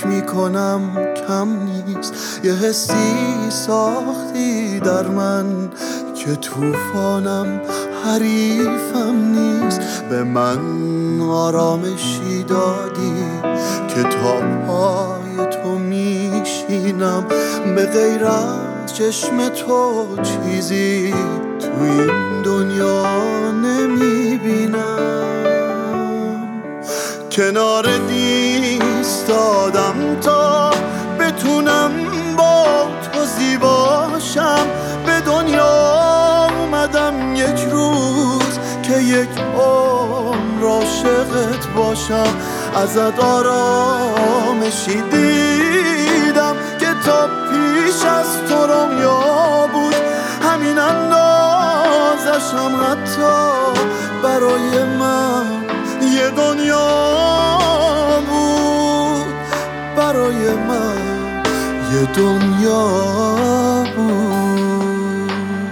فکر میکنم کم نیست، یه حسی ساختی در من که طوفانم حریفم نیست. به من آرامشی دادی که تا پای تو میشینم، به غیر از چشم تو چیزی تو این دنیا نمیبینم. کنار ایستادم تا بتونم با تو زیباشم، به دنیا اومدم یک روز که یک عمر عاشقت باشم. ازت آرامشی دیدم که تا پیش از تو رویا بود، همین اندازشم حتی برای من یه دنیا بود، برای من یه دنیا بود.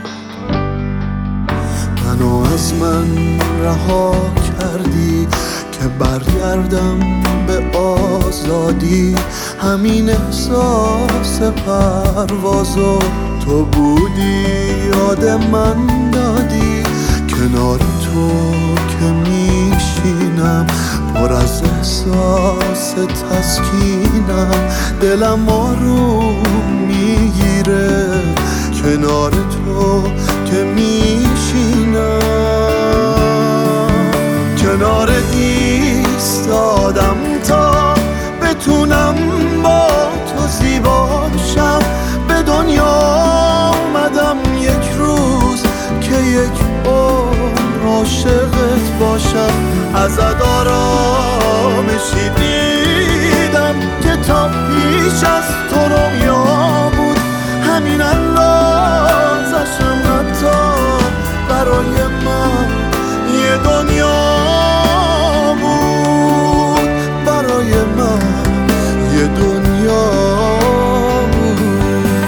منو از من رها کردی که برگردم به آزادی، همین احساس پروازو تو بودی یاد من دادی. کنار تو که میشینم پر از احساس تسکینم، دلم آروم میگیره کنار تو که میشینم. کنار ایستادم تا بتونم با تو زیباشم، به دنیا اومدم یک روز که یک عمر عاشقت باشم. ازت آرامشی دیدم که تا پیش از تو رویا بود، همین اندازشم حتی برای من یه دنیا بود، برای من یه دنیا بود.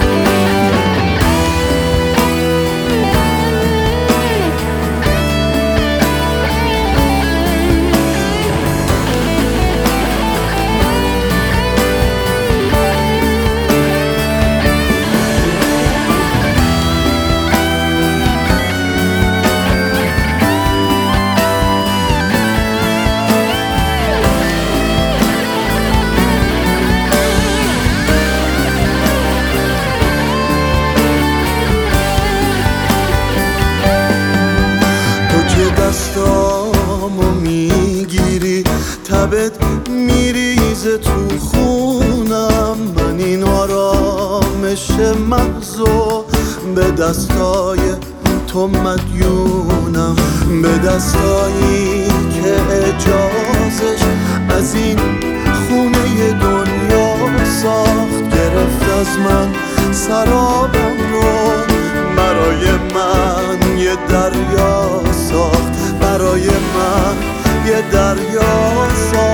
دستامو میگیری، تبت میریزه تو خونم، من این آرامش محضو به دستای تو مدیونم. به دستایی که اجازش از این خونه دنیا ساخت، گرفت از من سرابم رو، برای من یه دریا ساخت، برای من یه دریا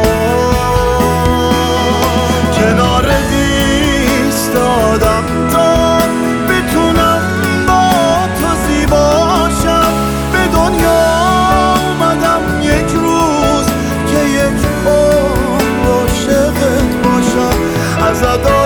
ساخت. کنار ایستادم تا بتونم با تو زیباشم، به دنیا اومدم یک روز که یک عمر عاشقت باشم. ازت